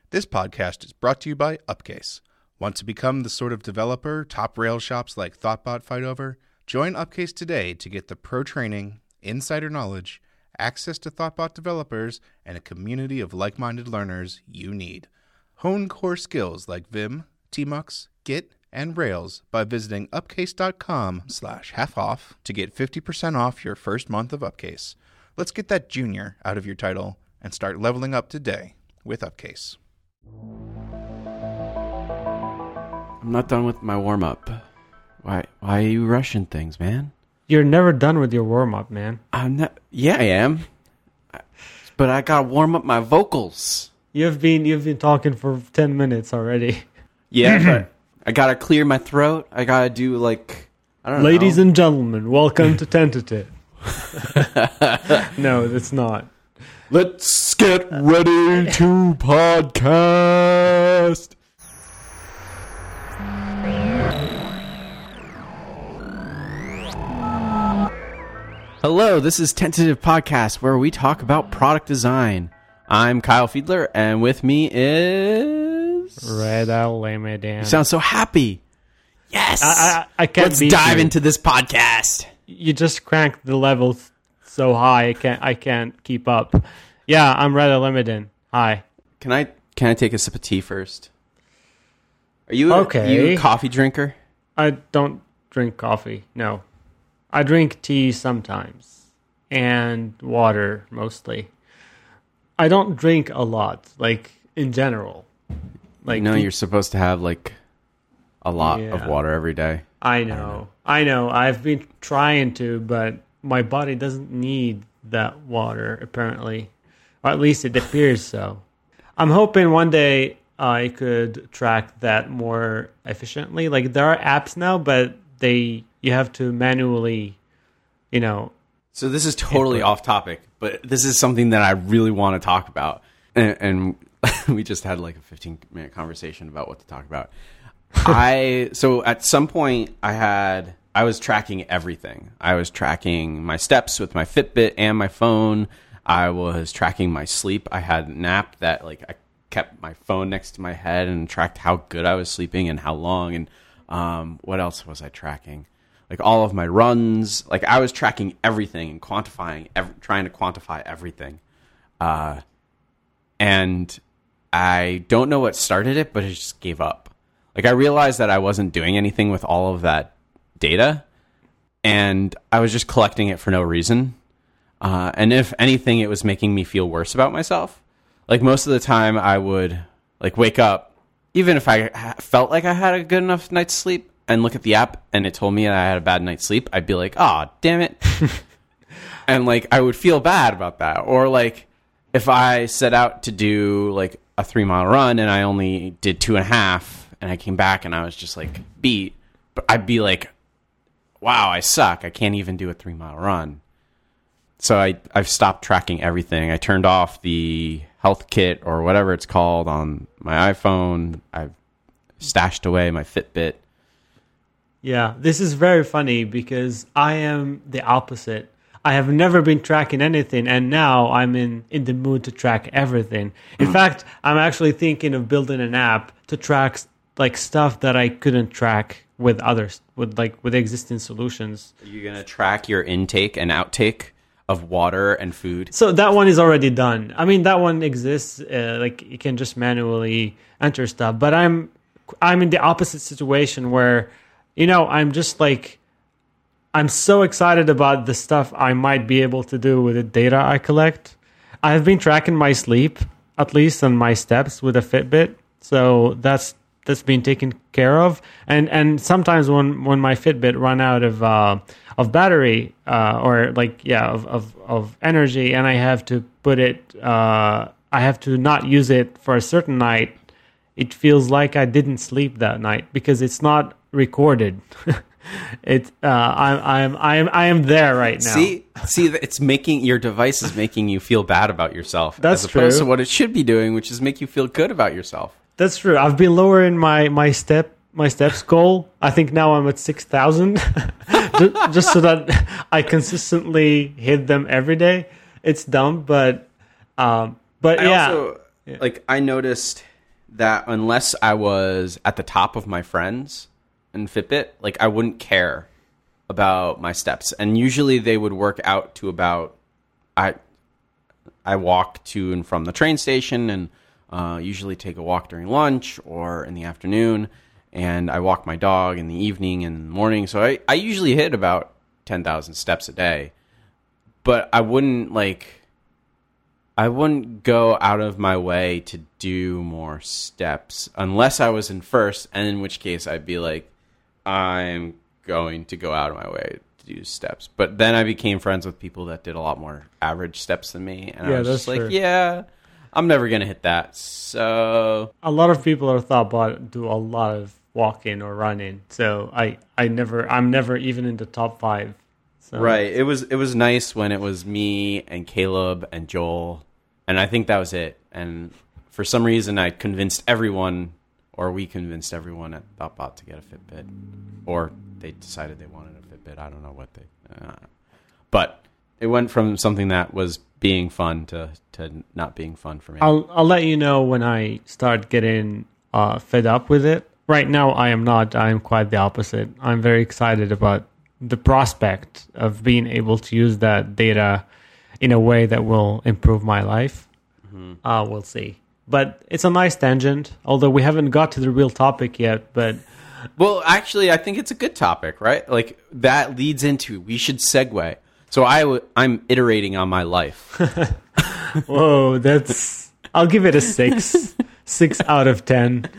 This podcast is brought to you by Upcase. Want to become the sort of developer top rail shops like Thoughtbot fight over? Join Upcase today to get the pro training, insider knowledge, access to Thoughtbot developers, and a community of like-minded learners you need. Hone core skills like Vim, Tmux, Git, and Rails by visiting upcase.com/half-off to get 50% off your first month of Upcase. Let's get that junior out of your title and start leveling up today with Upcase. I'm not done with my warm-up. Why are you rushing things, man? You're never done with your warm-up, man. I'm not. Yeah, I am. But I gotta warm up my vocals. You've been talking for 10 minutes already. Yeah, but I gotta clear my throat. I gotta do I don't know. Ladies and gentlemen, welcome to Tentative. No, it's not. Let's get ready to podcast. Hello, this is Tentative Podcast, where we talk about product design. I'm Kyle Fiedler, and with me is... Red Limited. You sound so happy. Yes! I can't. Let's dive into this podcast. You just cranked the levels so high, I can't keep up. Yeah, I'm Red Limited. Hi. Can I take a sip of tea first? Are you okay? You a coffee drinker? I don't drink coffee, no. I drink tea sometimes, and water mostly. I don't drink a lot, in general. You're supposed to have, a lot of water every day. I know. I've been trying to, but my body doesn't need that water, apparently. Or at least it appears so. I'm hoping one day I could track that more efficiently. There are apps now, but you have to manually, So this is totally off topic, but this is something that I really want to talk about. And we just had a 15-minute conversation about what to talk about. So at some point I was tracking everything. I was tracking my steps with my Fitbit and my phone. I was tracking my sleep. I had an app that I kept my phone next to my head and tracked how good I was sleeping and how long. And what else was I tracking? All of my runs. I was tracking everything and quantifying, trying to quantify everything. And I don't know what started it, but I just gave up. I realized that I wasn't doing anything with all of that data, and I was just collecting it for no reason. And if anything, it was making me feel worse about myself. Most of the time, I would wake up, even if I felt like I had a good enough night's sleep, and look at the app, and it told me that I had a bad night's sleep. I'd be like, "Oh, damn it!" And I would feel bad about that. Or if I set out to do a 3-mile run and I only did 2.5. And I came back and I was just beat. But I'd be wow, I suck. I can't even do a 3-mile run. So I've stopped tracking everything. I turned off the health kit or whatever it's called on my iPhone. I've stashed away my Fitbit. Yeah, this is very funny because I am the opposite. I have never been tracking anything, and now I'm in the mood to track everything. In fact, I'm actually thinking of building an app to track stuff that I couldn't track with others, with existing solutions. Are you gonna track your intake and outtake of water and food? So that one is already done. I mean, that one exists. You can just manually enter stuff. But I'm in the opposite situation where, I'm just I'm so excited about the stuff I might be able to do with the data I collect. I have been tracking my sleep, at least on my steps, with a Fitbit. So that's been taken care of, and sometimes when my Fitbit run out of battery of energy, and I have to put it, I have to not use it for a certain night. It feels like I didn't sleep that night because it's not recorded. I am there right now. See, it's making your device is making you feel bad about yourself. That's as opposed true. to what it should be doing, which is make you feel good about yourself. That's true. I've been lowering my steps goal. I think now I'm at 6,000, just so that I consistently hit them every day. It's dumb, but yeah. Also, I noticed that unless I was at the top of my friends in Fitbit, like I wouldn't care about my steps. And usually they would work out to about I walk to and from the train station and usually take a walk during lunch or in the afternoon, and I walk my dog in the evening and in the morning. So I usually hit about 10,000 steps a day. But I wouldn't go out of my way to do more steps unless I was in first, and in which case I'd be like, I'm going to go out of my way to do steps. But then I became friends with people that did a lot more average steps than me, and I was just like, yeah, I'm never going to hit that. So a lot of people are thought do a lot of walking or running. So I'm never even in the top 5. So. Right. It was nice when it was me and Caleb and Joel, and I think that was it. And for some reason, we convinced everyone at ThoughtBot to get a Fitbit, or they decided they wanted a Fitbit. I don't know what but it went from something that was being fun to not being fun for me. I'll let you know when I start getting fed up with it. Right now, I am not. I am quite the opposite. I'm very excited about the prospect of being able to use that data in a way that will improve my life. Mm-hmm. We'll see. But it's a nice tangent, although we haven't got to the real topic yet. But well, actually, I think it's a good topic, right? Like that leads into, we should segue. So I'm iterating on my life. Whoa, I'll give it a 6. 6 out of 10.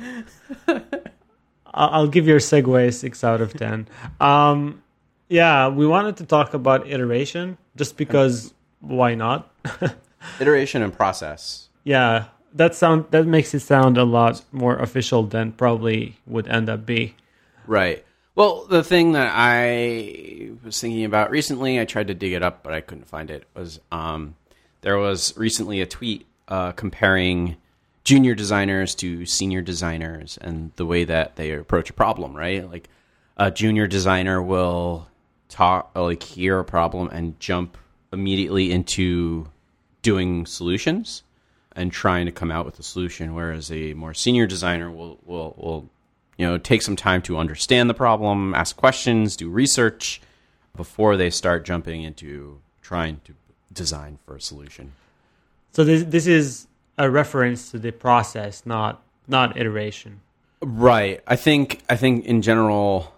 I'll give your segue a 6 out of 10. Yeah, we wanted to talk about iteration just because why not? Iteration and process. Yeah, that makes it sound a lot more official than probably would end up be. Right. Well, the thing that I was thinking about recently, I tried to dig it up, but I couldn't find it, was there was recently a tweet comparing junior designers to senior designers and the way that they approach a problem, right? Like a junior designer will hear a problem and jump immediately into doing solutions and trying to come out with a solution, whereas a more senior designer will take some time to understand the problem, ask questions, do research before they start jumping into trying to design for a solution. So this is a reference to the process, not iteration. Right. I think in general,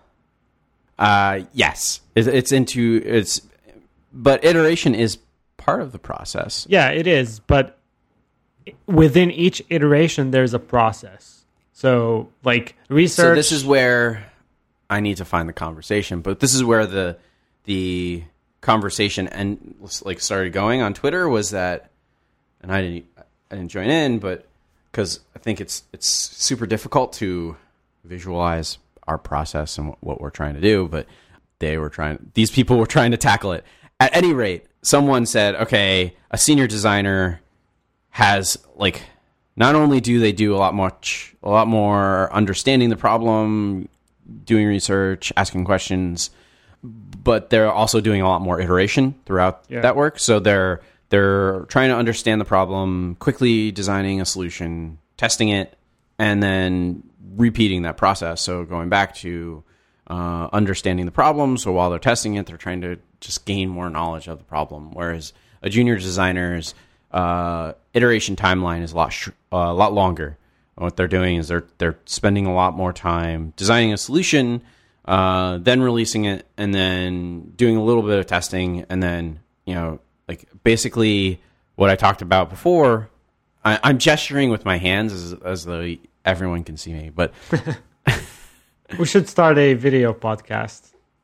yes, but iteration is part of the process. Yeah, it is. But within each iteration, there's a process. So like research. So this is where I need to find the conversation, but this is where the conversation started going on Twitter was that, and I didn't join in, but because I think it's super difficult to visualize our process and what we're trying to do, but these people were trying to tackle it. At any rate, someone said, okay, a senior designer has not only do they do a lot more understanding the problem, doing research, asking questions, but they're also doing a lot more iteration throughout that work. So they're trying to understand the problem, quickly designing a solution, testing it, and then repeating that process. So going back to understanding the problem. So while they're testing it, they're trying to just gain more knowledge of the problem. Whereas a junior designer's iteration timeline is a lot longer. And what they're doing is they're spending a lot more time designing a solution, then releasing it, and then doing a little bit of testing, and then basically what I talked about before. I'm gesturing with my hands as though everyone can see me, but we should start a video podcast.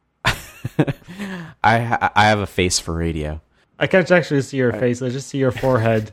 I have a face for radio. I can't actually see your face. I just see your forehead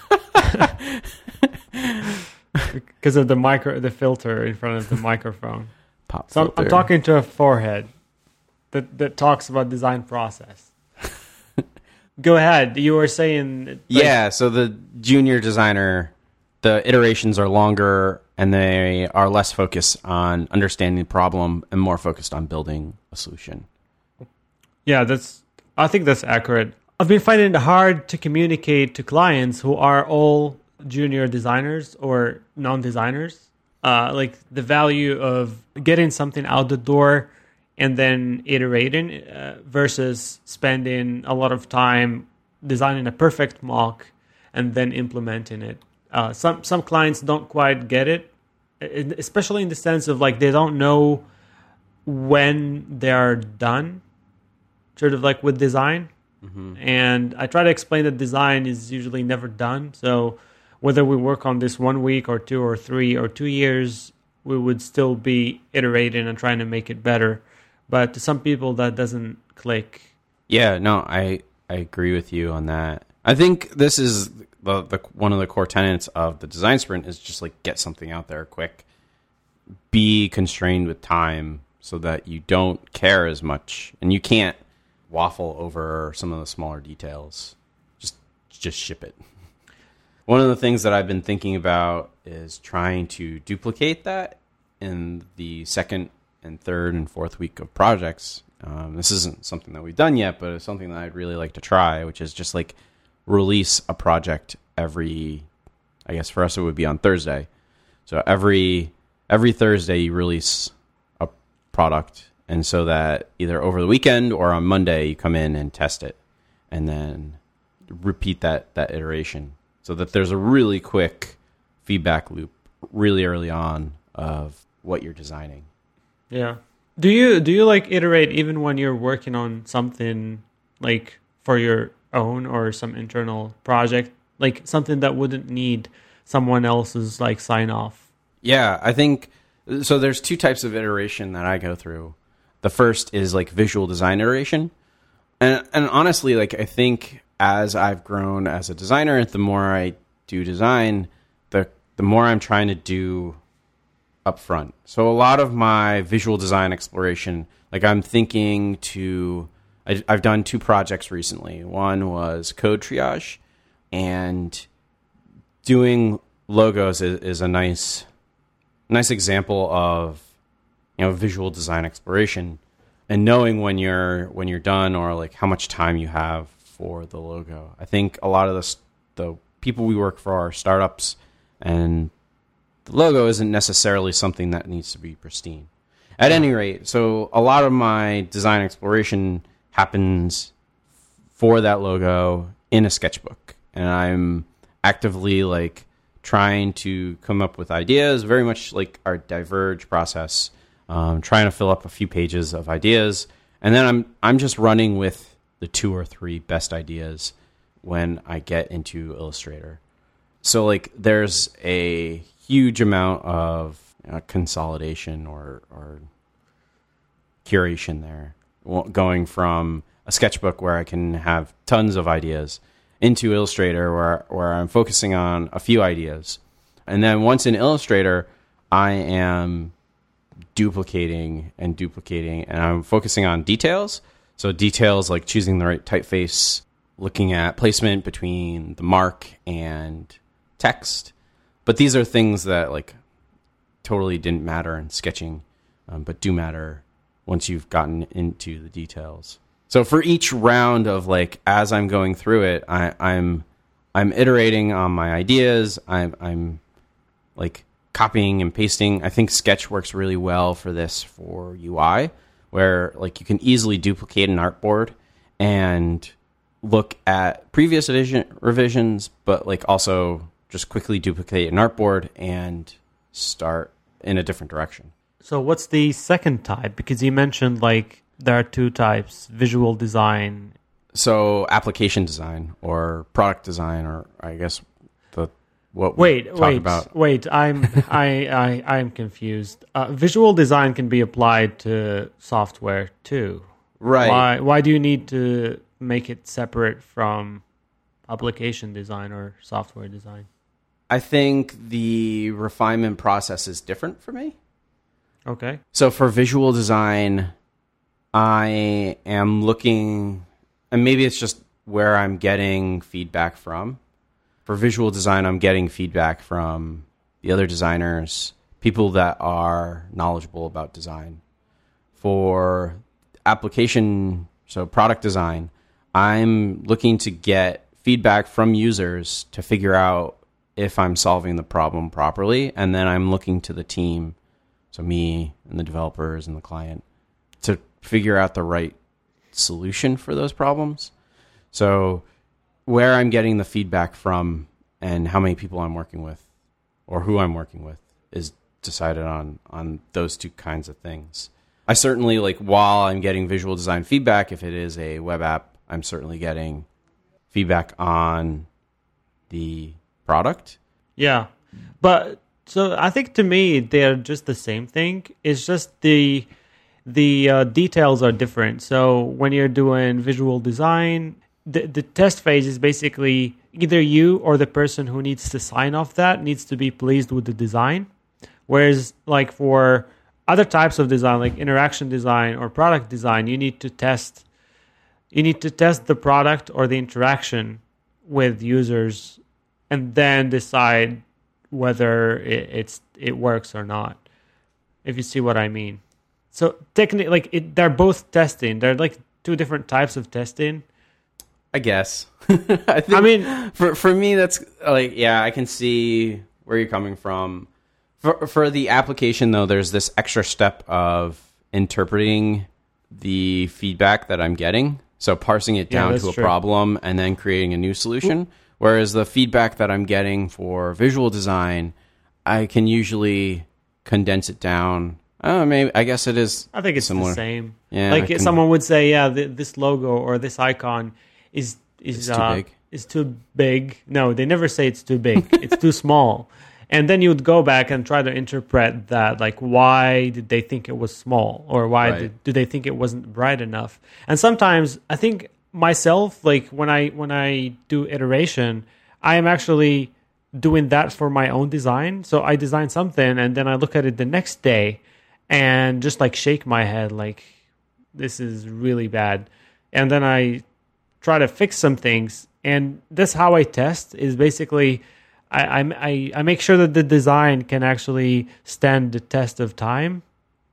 because of the filter in front of the microphone. So I'm talking to a forehead that talks about design process. Go ahead. You were saying... So the junior designer, the iterations are longer and they are less focused on understanding the problem and more focused on building a solution. Yeah, I think that's accurate. I've been finding it hard to communicate to clients who are all junior designers or non-designers, like the value of getting something out the door and then iterating versus spending a lot of time designing a perfect mock and then implementing it. Some clients don't quite get it, especially in the sense of like they don't know when they are done, sort of like with design. Mm-hmm. And I try to explain that design is usually never done. So whether we work on this 1 week or 2 or 3 or 2 years, we would still be iterating and trying to make it better. But to some people, that doesn't click. Yeah, no, I agree with you on that. I think this is the one of the core tenets of the design sprint is just like get something out there quick. Be constrained with time so that you don't care as much and you can't waffle over some of the smaller details. Just ship it. One of the things that I've been thinking about is trying to duplicate that in the second and third and fourth week of projects. This isn't something that we've done yet, but it's something that I'd really like to try, which is just like release a project every, I guess for us it would be on Thursday. So every Thursday you release a product, and so that either over the weekend or on Monday you come in and test it, and then repeat that iteration, so that there's a really quick feedback loop really early on of what you're designing. Yeah. Do you like iterate even when you're working on something like for your own or some internal project, like something that wouldn't need someone else's like sign off? Yeah, I think so. There's two types of iteration that I go through. The first is like visual design iteration, and honestly, like I think as I've grown as a designer, the more I do design, the more I'm trying to do upfront. So a lot of my visual design exploration, like I'm thinking I've done 2 projects recently. One was code triage, and doing logos is a nice example of, you know, visual design exploration and knowing when you're done or like how much time you have for the logo. I think a lot of the people we work for are startups, and the logo isn't necessarily something that needs to be pristine. At any rate, so a lot of my design exploration happens for that logo in a sketchbook, and I'm actively like trying to come up with ideas, very much like our Diverge process, trying to fill up a few pages of ideas, and then I'm just running with the 2 or 3 best ideas when I get into Illustrator. So like there's a huge amount of consolidation or curation there, going from a sketchbook where I can have tons of ideas into Illustrator where I'm focusing on a few ideas. And then once in Illustrator, I am duplicating and I'm focusing on details. So details like choosing the right typeface, looking at placement between the mark and text. But these are things that like totally didn't matter in sketching, but do matter once you've gotten into the details. So for each round of like, as I'm going through it, I'm iterating on my ideas. I'm like copying and pasting. I think Sketch works really well for this for UI, where like you can easily duplicate an artboard and look at previous revisions, but like also just quickly duplicate an artboard and start in a different direction. So what's the second type? Because you mentioned like there are 2 types, visual design. So application design or product design, or I guess Wait, I'm confused. Visual design can be applied to software too. Right. Why do you need to make it separate from application design or software design? I think the refinement process is different for me. Okay. So for visual design, I am looking, and maybe it's just where I'm getting feedback from. For visual design, I'm getting feedback from the other designers, people that are knowledgeable about design. For application, so product design, I'm looking to get feedback from users to figure out if I'm solving the problem properly, and then I'm looking to the team, so me and the developers and the client, to figure out the right solution for those problems. So where I'm getting the feedback from and how many people I'm working with or who I'm working with is decided on those two kinds of things. I certainly, like, while I'm getting visual design feedback, if it is a web app, I'm certainly getting feedback on the product. Yeah. But so I think to me, they're just the same thing. It's just the details are different. So when you're doing visual design, the test phase is basically either you or the person who needs to sign off that needs to be pleased with the design. Whereas like for other types of design, like interaction design or product design, you need to test the product or the interaction with users and then decide whether it works or not, if you see what I mean. So technically, like they're both testing. They're like two different types of testing. I guess. I mean, for me, that's like, yeah, I can see where you're coming from. For the application, though, there's this extra step of interpreting the feedback that I'm getting. So parsing it down to a problem and then creating a new solution. Whereas the feedback that I'm getting for visual design, I can usually condense it down. Maybe, I guess it is. I think it's similar. The same. Yeah, like someone would say, yeah, this logo or this icon is too big. Is too big. No, they never say it's too big. It's too small. And then you would go back and try to interpret that, like, why did they think it was small, or why do they think it wasn't bright enough? And sometimes I think myself, like when I do iteration, I am actually doing that for my own design. So I design something and then I look at it the next day and just like shake my head, like, this is really bad. And then I try to fix some things. And that's how I test, is basically I make sure that the design can actually stand the test of time.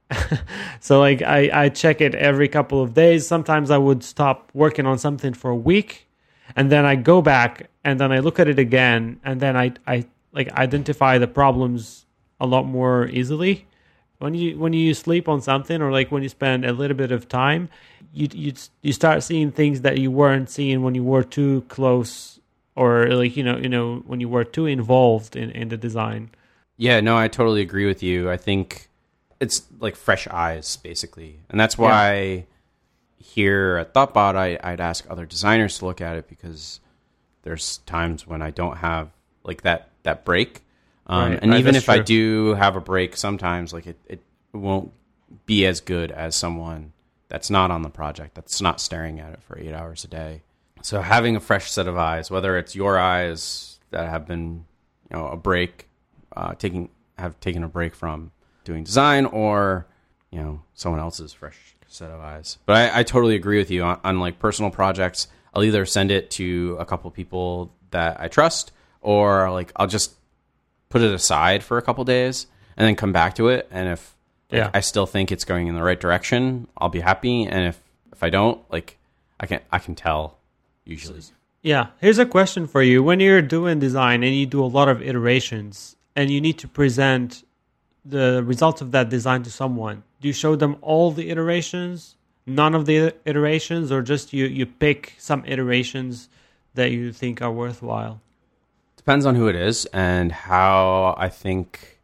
So like I check it every couple of days. Sometimes I would stop working on something for a week, and then I go back and then I look at it again, and then I like identify the problems a lot more easily. When you sleep on something, or like when you spend a little bit of time, you start seeing things that you weren't seeing when you were too close, or like you know when you were too involved in the design. Yeah, no, I totally agree with you. I think it's like fresh eyes, basically, and that's why here at Thoughtbot, I'd ask other designers to look at it, because there's times when I don't have like that break. And even if I do have a break, sometimes like it won't be as good as someone that's not on the project, that's not staring at it for 8 hours a day. So having a fresh set of eyes, whether it's your eyes that have been, a break, taking a break from doing design, or someone else's fresh set of eyes. But I totally agree with you on like personal projects. I'll either send it to a couple people that I trust, or like I'll just put it aside for a couple days and then come back to it. And if I still think it's going in the right direction, I'll be happy. And if I don't, like I can tell usually. Yeah. Here's a question for you. When you're doing design and you do a lot of iterations and you need to present the results of that design to someone, do you show them all the iterations, none of the iterations, or just you pick some iterations that you think are worthwhile? Depends on who it is and how I think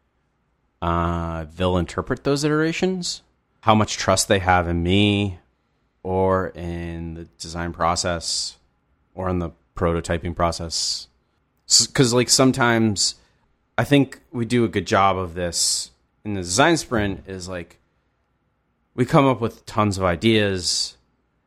they'll interpret those iterations, how much trust they have in me or in the design process or in the prototyping process. Because like sometimes I think we do a good job of this in the design sprint, is like we come up with tons of ideas,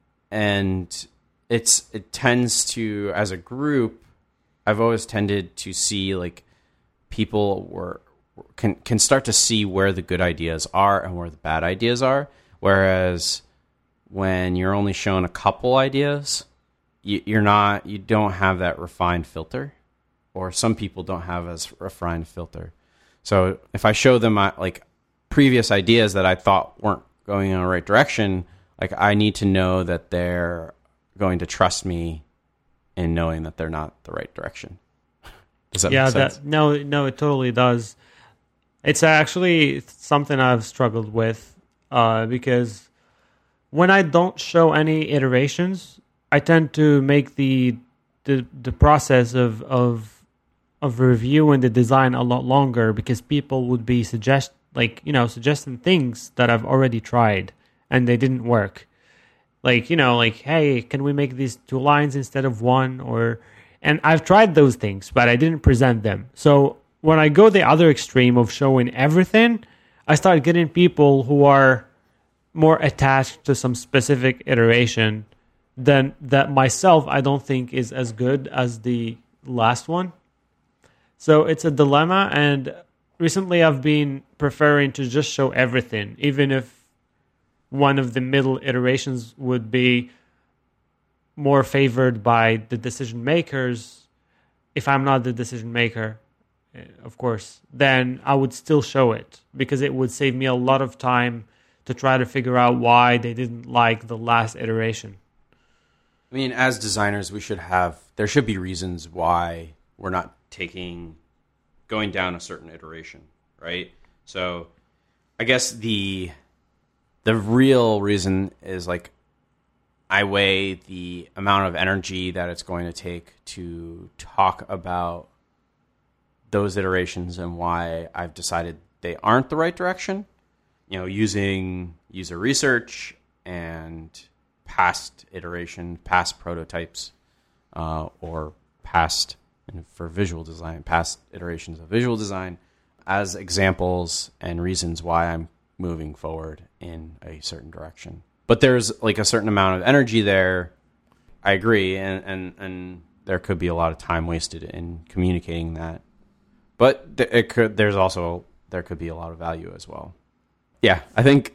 and it tends to, as a group, I've always tended to see like people can start to see where the good ideas are and where the bad ideas are. Whereas when you're only shown a couple ideas, you don't have that refined filter, or some people don't have as refined filter. So if I show them like previous ideas that I thought weren't going in the right direction, like I need to know that they're going to trust me in knowing that they're not the right direction. Does that make sense? No, it totally does. It's actually something I've struggled with because when I don't show any iterations, I tend to make the process of reviewing the design a lot longer because people would be suggesting things that I've already tried and they didn't work. Hey, can we make these 2 lines instead of 1? And I've tried those things, but I didn't present them. So when I go the other extreme of showing everything, I start getting people who are more attached to some specific iteration than that myself I don't think is as good as the last one. So it's a dilemma, and recently I've been preferring to just show everything, even if one of the middle iterations would be more favored by the decision makers. If I'm not the decision maker, of course, then I would still show it because it would save me a lot of time to try to figure out why they didn't like the last iteration. I mean, as designers, there should be reasons why we're not going down a certain iteration, right? So I guess the real reason is like I weigh the amount of energy that it's going to take to talk about those iterations and why I've decided they aren't the right direction. Using user research and past prototypes, or past, and for visual design, past iterations of visual design as examples and reasons why I'm moving forward in a certain direction. But there's like a certain amount of energy there. I agree, and there could be a lot of time wasted in communicating that. But there could be a lot of value as well. Yeah, I think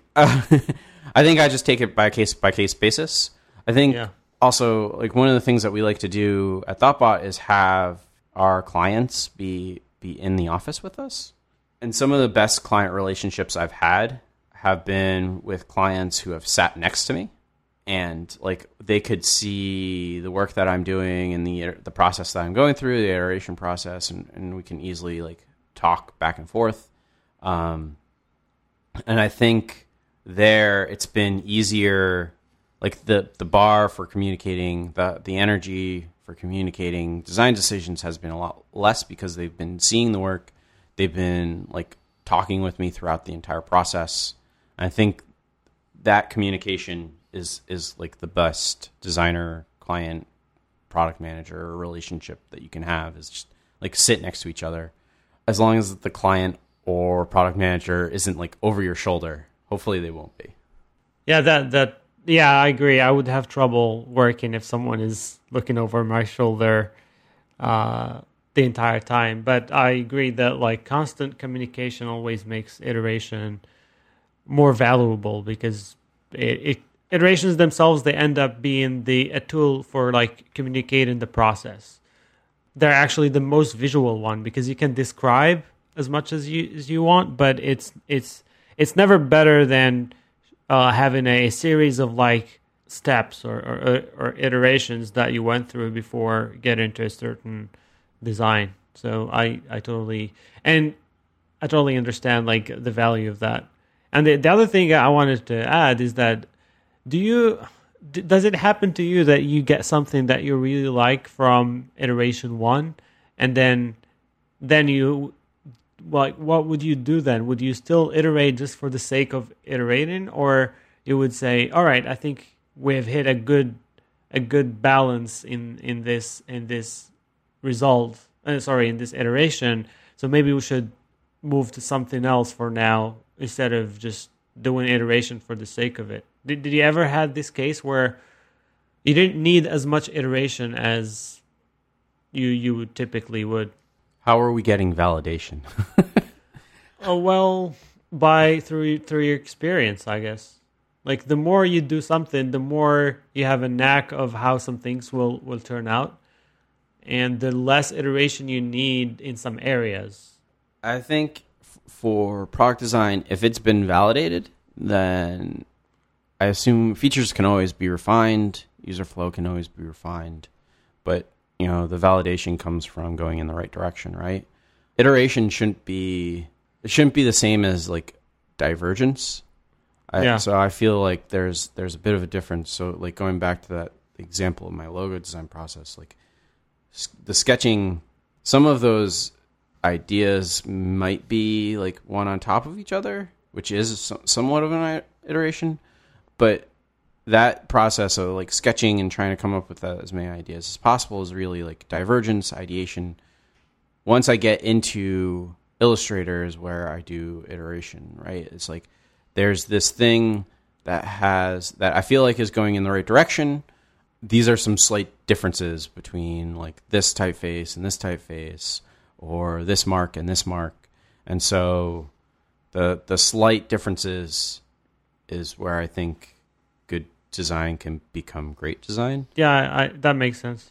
I just take it by case basis. I think also like one of the things that we like to do at Thoughtbot is have our clients be in the office with us. And some of the best client relationships I've had have been with clients who have sat next to me, and like they could see the work that I'm doing and the process that I'm going through, the iteration process, and we can easily like talk back and forth. And I think there it's been easier, like the bar for communicating, the energy for communicating design decisions has been a lot less because they've been seeing the work. They've been like talking with me throughout the entire process. And I think that communication is like the best designer, client, product manager relationship that you can have, is just like sit next to each other. As long as the client or product manager isn't like over your shoulder, hopefully they won't be. Yeah, I agree. I would have trouble working if someone is looking over my shoulder the entire time. But I agree that like constant communication always makes iteration more valuable because iterations themselves, they end up being a tool for like communicating the process. They're actually the most visual one because you can describe as much as you want, but it's never better than having a series of like steps or iterations that you went through before getting to a certain design. So I totally understand like the value of that. And the other thing I wanted to add is that does it happen to you that you get something that you really like from iteration 1 and then you, like, what would you do then? Would you still iterate just for the sake of iterating, or you would say, all right, I think we've hit a good balance in this result, in this iteration, so maybe we should move to something else for now instead of just doing iteration for the sake of it? Did you ever have this case where you didn't need as much iteration as you would typically would? How are we getting validation? Oh, well, through your experience, I guess. Like the more you do something, the more you have a knack of how some things will turn out, and the less iteration you need in some areas. I think for product design, if it's been validated, then I assume features can always be refined, user flow can always be refined, but the validation comes from going in the right direction, right? Iteration shouldn't be the same as like divergence. So I feel like there's a bit of a difference. So like going back to that example of my logo design process, like the sketching, some of those ideas might be like one on top of each other, which is somewhat of an iteration, but that process of like sketching and trying to come up with as many ideas as possible is really like divergence, ideation. Once I get into Illustrator is where I do iteration, right? It's like there's this thing that I feel like is going in the right direction. These are some slight differences between like this typeface and this typeface, or this mark and this mark. And so the slight differences is where I think good design can become great design. Yeah, that makes sense.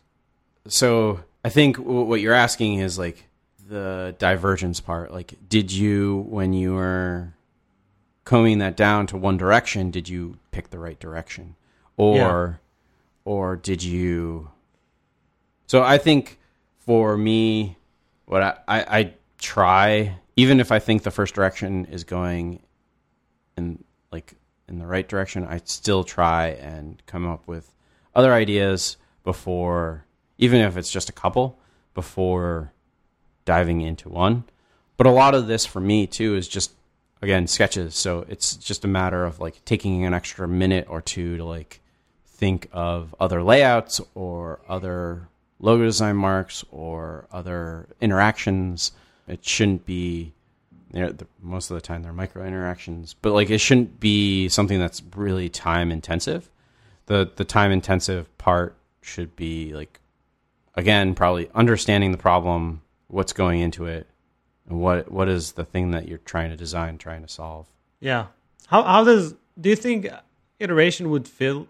So I think what you're asking is like the divergence part. Like, did you, when you were combing that down to one direction, did you pick the right direction? Or did you... So I think for me, what I try, even if I think the first direction is going in the right direction, I still try and come up with other ideas before, even if it's just a couple, before diving into one. But a lot of this for me too is just, again, sketches. So it's just a matter of like taking an extra minute or two to like think of other layouts or other logo design marks or other interactions. It shouldn't be, most of the time they're micro interactions, but like it shouldn't be something that's really time intensive. The time intensive part should be like, again, probably understanding the problem, what's going into it, and what is the thing that you're trying to design, trying to solve. Yeah. How do you think iteration would fit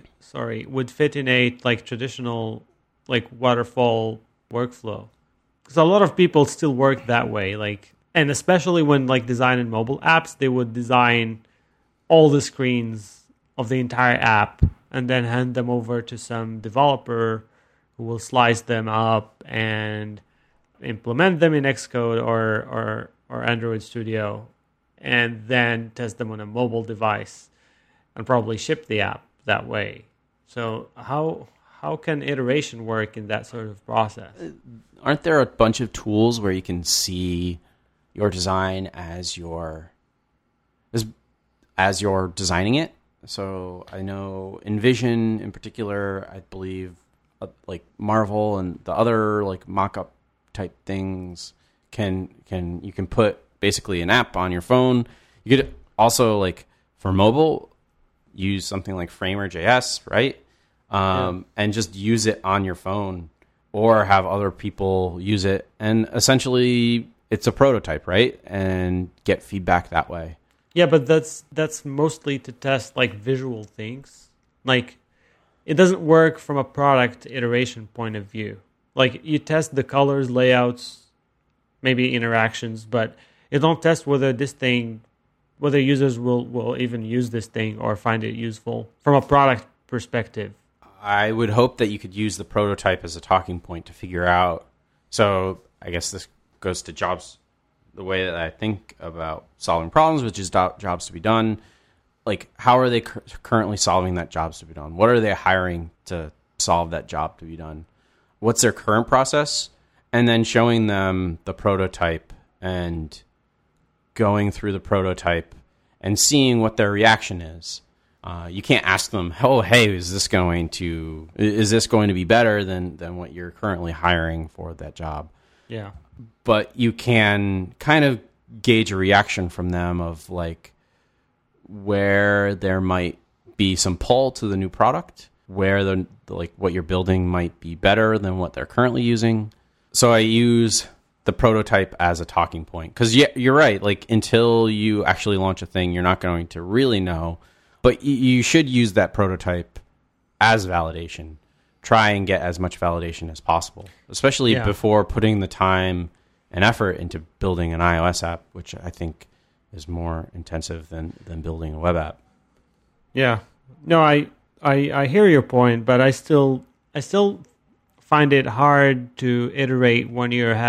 in a like traditional like waterfall workflow? Because a lot of people still work that way, like, and especially when like designing mobile apps, they would design all the screens of the entire app and then hand them over to some developer who will slice them up and implement them in Xcode or Android Studio, and then test them on a mobile device and probably ship the app that way. So how can iteration work in that sort of process? Aren't there a bunch of tools where you can see your design as you're designing it? So I know InVision in particular, I believe, like Marvel and the other like mock-up type things you can put basically an app on your phone. You could also, like, for mobile, use something like Framer.js, right? And just use it on your phone, or have other people use it, and essentially it's a prototype, right? And get feedback that way. Yeah, but that's mostly to test like visual things. Like, it doesn't work from a product iteration point of view. Like, you test the colors, layouts, maybe interactions, but you don't test whether users will even use this thing or find it useful from a product perspective. I would hope that you could use the prototype as a talking point to figure out. So I guess this goes to jobs, the way that I think about solving problems, which is jobs to be done. Like, how are they currently solving that jobs to be done? What are they hiring to solve that job to be done? What's their current process? And then showing them the prototype and going through the prototype and seeing what their reaction is. You can't ask them, "Oh, hey, is this going to be better than what you're currently hiring for that job?" Yeah. But you can kind of gauge a reaction from them of like where there might be some pull to the new product, where what you're building might be better than what they're currently using. So I use the prototype as a talking point, because you're right. Like, until you actually launch a thing, you're not going to really know. But you should use that prototype as validation. Try and get as much validation as possible, especially before putting the time and effort into building an iOS app, which I think is more intensive than building a web app. Yeah. No, I hear your point, but I still find it hard to iterate when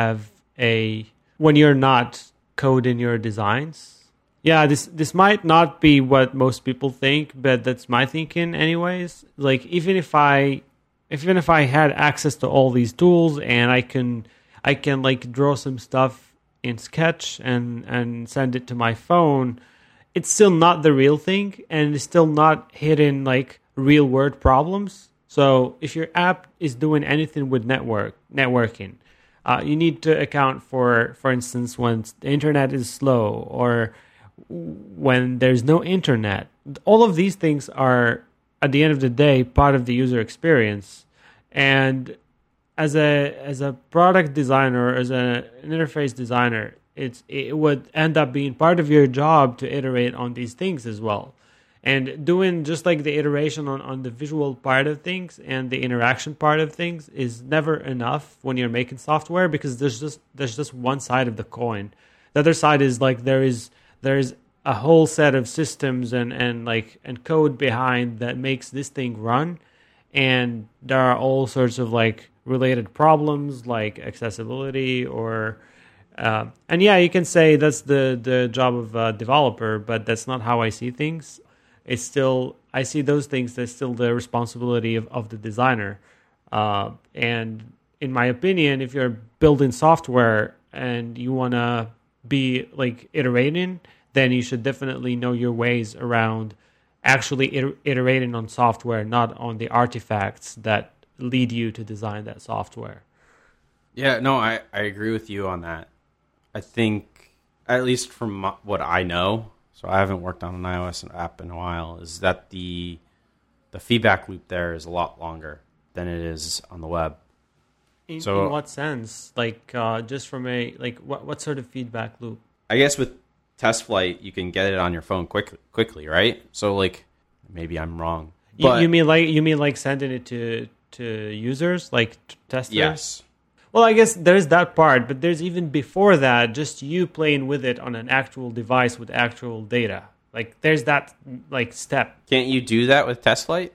when you're not coding your designs. Yeah, this might not be what most people think, but that's my thinking anyways. Like even if I had access to all these tools and I can like draw some stuff in Sketch and send it to my phone, it's still not the real thing and it's still not hitting like real world problems. So if your app is doing anything with networking, you need to account for instance, when the internet is slow or when there's no internet. All of these things are, at the end of the day, part of the user experience. And as a product designer, as an interface designer, it would end up being part of your job to iterate on these things as well. And doing just like the iteration on the visual part of things and the interaction part of things is never enough when you're making software, because there's just one side of the coin. The other side is like there is a whole set of systems and code behind that makes this thing run, and there are all sorts of like related problems like accessibility or and yeah, you can say that's the job of a developer, but that's not how I see things. I see those things as still the responsibility of the designer. And in my opinion, if you're building software and you want to be like iterating, then you should definitely know your ways around actually iterating on software, not on the artifacts that lead you to design that software. Yeah, no, I agree with you on that. I think, at least from what I know, so I haven't worked on an iOS app in a while, is that the feedback loop there is a lot longer than it is on the web. In what sense? Like just from what sort of feedback loop? I guess with TestFlight, you can get it on your phone quickly, right? So like, maybe I'm wrong. But you mean like sending it to users, like testers? Yes. Well, I guess there's that part, but there's even before that, just you playing with it on an actual device with actual data. Like there's that like step. Can't you do that with TestFlight?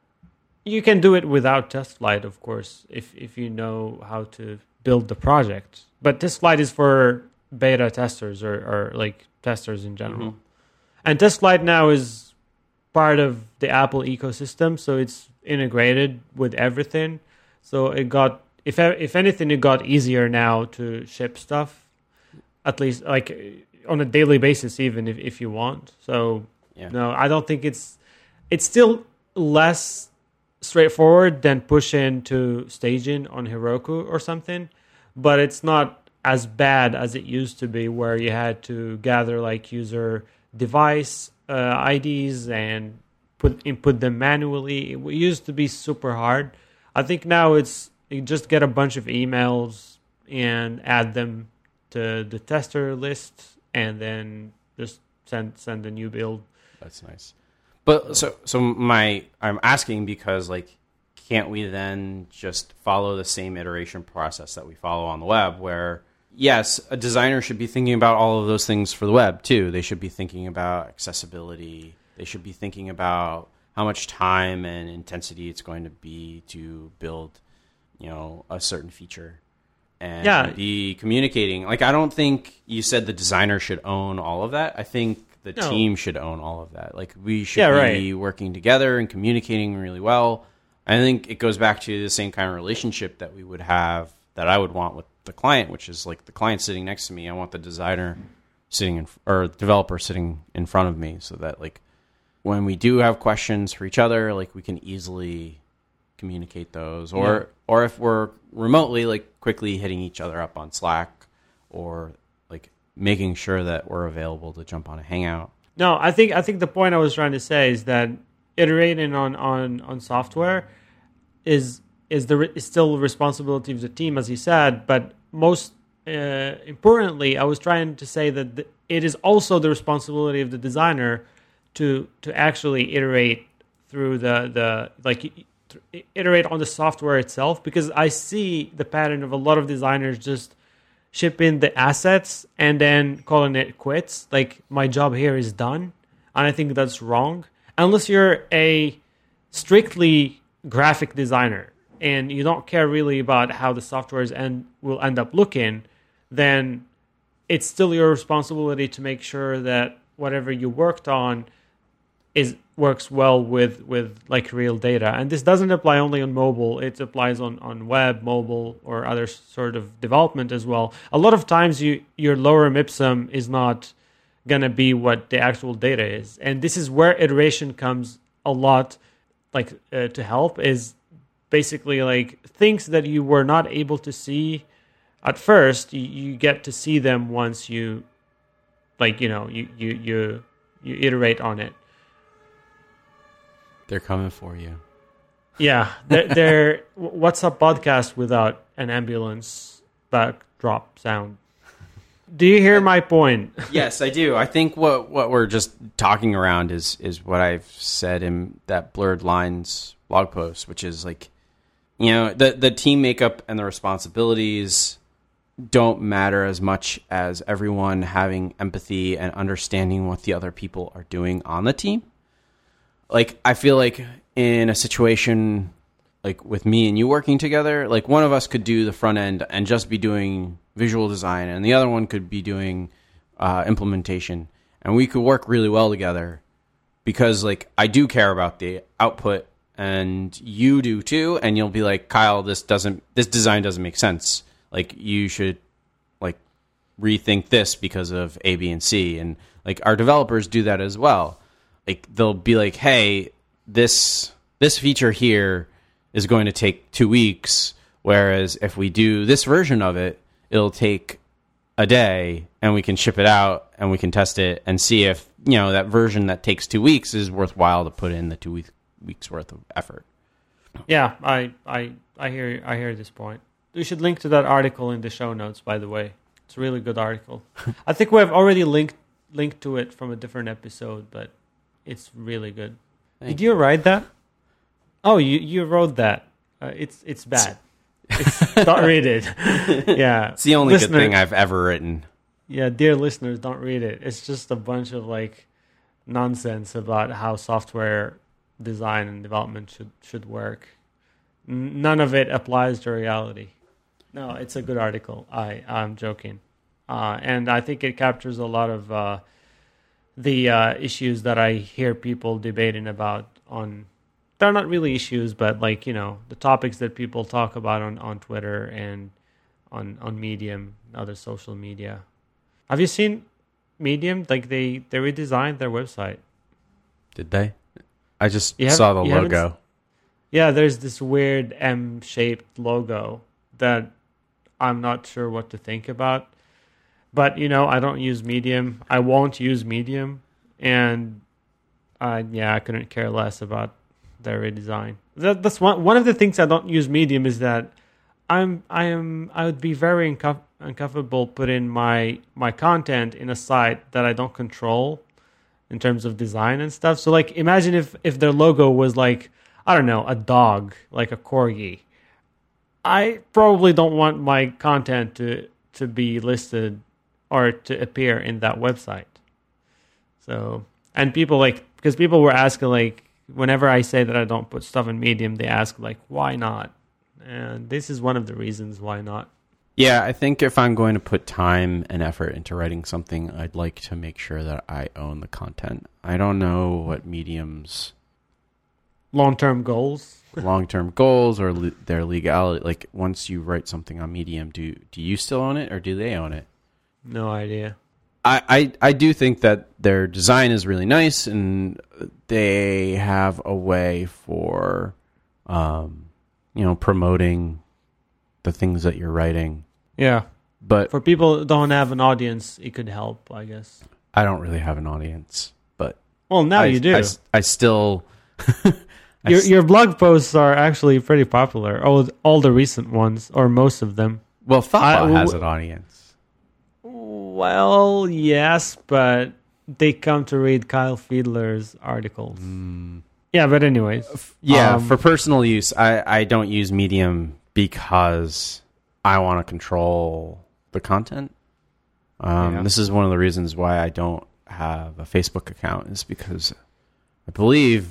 You can do it without TestFlight, of course, if you know how to build the project. But TestFlight is for beta testers or like testers in general. Mm-hmm. And TestFlight now is part of the Apple ecosystem, so it's integrated with everything. So it got, if anything, it got easier now to ship stuff, at least like on a daily basis, even if you want. So yeah. No, I don't think it's still less straightforward than pushing to staging on Heroku or something, but it's not as bad as it used to be, where you had to gather like user device IDs and input them manually. It used to be super hard. I think now you just get a bunch of emails and add them to the tester list and then just send a new build. That's nice. But so I'm asking because like, can't we then just follow the same iteration process that we follow on the web, where yes, a designer should be thinking about all of those things for the web too. They should be thinking about accessibility. They should be thinking about how much time and intensity it's going to be to build, a certain feature, and be communicating. Like, I don't think you said the designer should own all of that. I think the team should own all of that. Like, we should be working together and communicating really well. I think it goes back to the same kind of relationship that we would have, that I would want with the client, which is like the client sitting next to me. I want the designer or developer sitting in front of me, so that like when we do have questions for each other, like we can easily communicate those, or if we're remotely, like quickly hitting each other up on Slack, or like making sure that we're available to jump on a hangout. No, I think the point I was trying to say is that iterating on software is still the responsibility of the team, as you said, but most importantly, I was trying to say that it is also the responsibility of the designer to actually iterate through iterate on the software itself, because I see the pattern of a lot of designers just shipping the assets and then calling it quits. Like, my job here is done. And I think that's wrong. Unless you're a strictly graphic designer and you don't care really about how the software will end up looking, then it's still your responsibility to make sure that whatever you worked on works well with like real data. And this doesn't apply only on mobile, it applies on web, mobile, or other sort of development as well. A lot of times your lorem ipsum is not going to be what the actual data is. And this is where iteration comes a lot to help, is basically like things that you were not able to see at first, you get to see them once you iterate on it. They're coming for you. Yeah, they're what's a podcast without an ambulance backdrop sound? Do you hear my point? Yes, I do. I think what we're just talking around is what I've said in that Blurred Lines blog post, which is like, the team makeup and the responsibilities don't matter as much as everyone having empathy and understanding what the other people are doing on the team. Like, I feel like in a situation like with me and you working together, like one of us could do the front end and just be doing visual design, and the other one could be doing implementation, and we could work really well together because like I do care about the output and you do too, and you'll be like, Kyle, this design doesn't make sense. Like, you should like rethink this because of A, B, and C. And like our developers do that as well. Like, they'll be like, hey, this feature here is going to take 2 weeks, whereas if we do this version of it, it'll take a day, and we can ship it out and we can test it and see if that version that takes 2 weeks is worthwhile to put in the 2 weeks worth of effort. Yeah, I hear this point. We should link to that article in the show notes, by the way. It's a really good article. I think we have already linked to it from a different episode, but it's really good. Did you write that? Oh, you wrote that. It's bad. Don't read it. Yeah, it's the only good thing I've ever written. Yeah, dear listeners, don't read it. It's just a bunch of like nonsense about how software design and development should work. None of it applies to reality. No, it's a good article. I'm joking, and I think it captures a lot of the issues that I hear people debating about on. They're not really issues, but like the topics that people talk about on Twitter and on Medium, other social media. Have you seen Medium? Like they redesigned their website. Did they? I just saw the logo. Yeah, there's this weird M-shaped logo that I'm not sure what to think about. But, I don't use Medium. I won't use Medium. And, I couldn't care less about their redesign. That's one of the things I don't use Medium is that I would be very uncomfortable putting my content in a site that I don't control in terms of design and stuff. So, like, imagine if their logo was like, I don't know, a dog, like a corgi. I probably don't want my content to be listed or to appear in that website. So, and because people were asking, like, whenever I say that I don't put stuff in Medium, they ask, like, why not? And this is one of the reasons why not. Yeah, I think if I'm going to put time and effort into writing something, I'd like to make sure that I own the content. I don't know what Medium's long-term goals or their legality. Like, once you write something on Medium, do you still own it or do they own it? No idea. I do think that their design is really nice, and they have a way for promoting the things that you're writing. Yeah. But for people who don't have an audience, it could help, I guess. I don't really have an audience, but well, now you do. I still your blog posts are actually pretty popular. All the recent ones, or most of them. Well, Thoughtbot has an audience. Well, yes, but they come to read Kyle Fiedler's articles. Yeah, but anyways. Yeah, for personal use, I don't use Medium because I want to control the content. This is one of the reasons why I don't have a Facebook account, is because I believe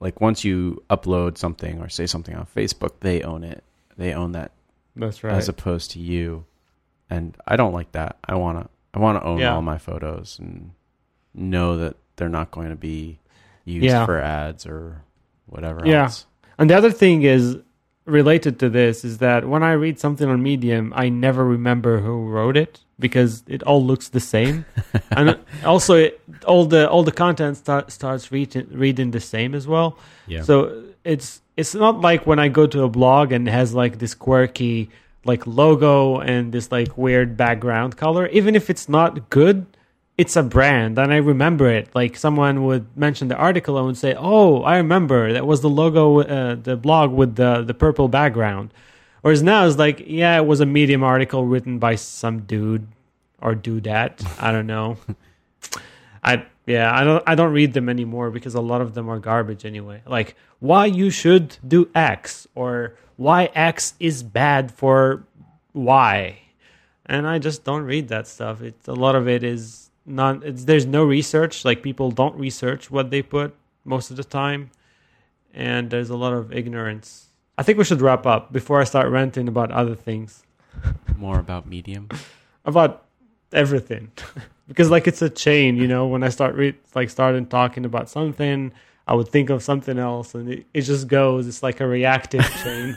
Like once you upload something or say something on Facebook, they own it. They own that. That's right. As opposed to you. And I don't like that. I want to own all my photos and know that they're not going to be used for ads or whatever else. And the other thing is related to this is that when I read something on Medium, I never remember who wrote it because it all looks the same. And also all the content starts reading the same as well. Yeah. So it's not like when I go to a blog and it has like this quirky like logo and this like weird background color. Even if it's not good, it's a brand and I remember it. Like someone would mention the article and would say, "Oh, I remember that was the logo, the blog with the purple background." Whereas now it's like, yeah, it was a Medium article written by some dude or dudette. I don't know. I don't read them anymore because a lot of them are garbage anyway. Like why you should do X or why X is bad for Y, and I just don't read that stuff. A lot of it is. There's no research. Like people don't research what they put most of the time, and there's a lot of ignorance. I think we should wrap up before I start ranting about other things. More about Medium, about everything, because like it's a chain. You know, when I started talking about something, I would think of something else, and it just goes. It's like a reactive chain.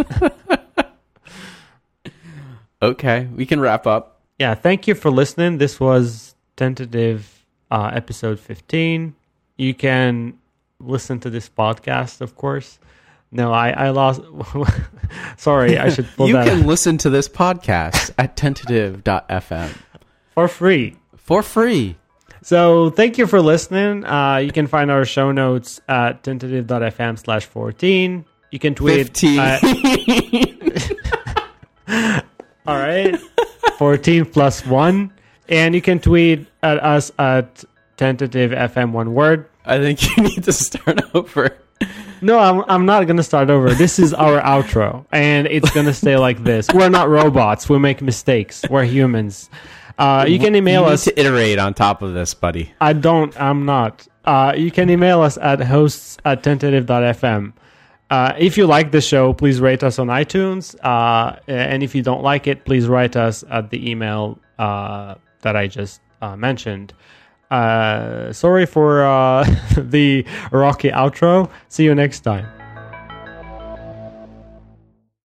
Okay, we can wrap up. Yeah, thank you for listening. This was tentative episode 15. You can listen to this podcast, of course. No, I lost. Sorry, I should pull that. You can listen to this podcast at tentative.fm for free. For free. So thank you for listening. You can find our show notes at tentative.fm/14. You can tweet 15. All right. 14 plus 1. And you can tweet at us at tentative.fm, one word. I think you need to start over. No, I'm not going to start over. This is our outro, and it's going to stay like this. We're not robots. We make mistakes. We're humans. You can email us. You need to iterate on top of this, buddy. I'm not. You can email us at hosts@tentative.fm. If you like the show, please rate us on iTunes. And if you don't like it, please write us at the email that I just mentioned. Sorry for the rocky outro. See you next time.